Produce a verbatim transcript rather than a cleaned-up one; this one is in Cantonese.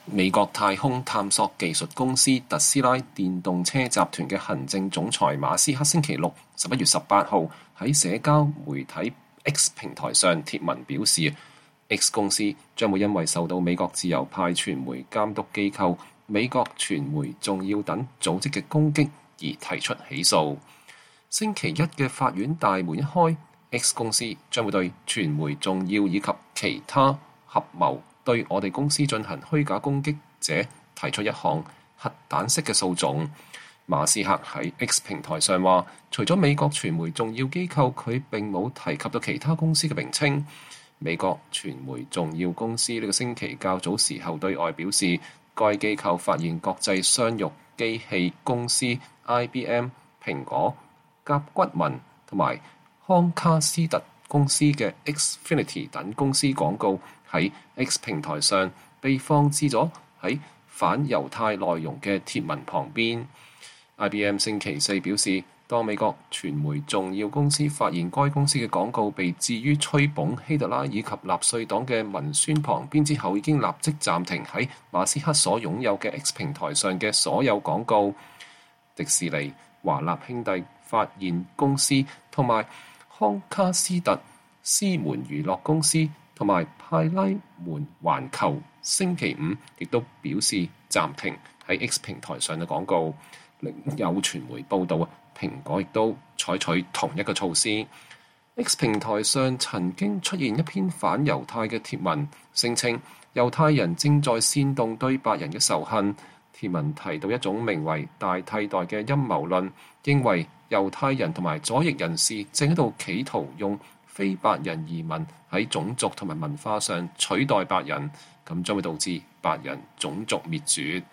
美國太空探索技術公司特斯拉電動車集團嘅行政總裁馬斯克星期六十一月十八號喺社交媒體 X 平台上貼文表示， X 公司將會因為受到美國自由派傳媒監督機構、美國傳媒重要等組織嘅攻擊而提出起訴。星期一嘅法院大門一開， X 公司將會對傳媒重要以及其他合謀對我哋公司進行虛假攻擊者提出一項核彈式嘅訴訟。馬斯克喺 X 平台上話，除咗美國傳媒重要機構，佢並冇提及到其他公司嘅名稱。美國傳媒重要公司呢個星期較早時候對外表示，該機構發現國際商用機器公司 I B M、蘋果、甲骨文同埋康卡斯特公司嘅 Xfinity 等公司廣告喺 X 平台上被放置咗喺反猶太內容嘅貼文旁邊。I B M 星期四表示，當美國傳媒重要公司發現該公司嘅廣告被置於吹捧希特拉以及納粹黨嘅文宣旁邊之後，已經立即暫停喺馬斯克所擁有嘅 X 平台上嘅所有廣告。迪士尼、華納兄弟發現公司同埋康卡斯特、斯門娛樂公司同埋派拉門環球星期五亦都表示暫停喺 X 平台上嘅廣告。另有傳媒報道，蘋果亦都採取同一個措施。X 平台上曾經出現一篇反猶太嘅貼文，聲稱猶太人正在煽動對白人嘅仇恨。貼文提到一種名為大替代嘅陰謀論，認為猶太人同埋左翼人士正喺度企圖用非白人移民喺種族同埋文化上取代白人，咁將會導致白人種族滅絕。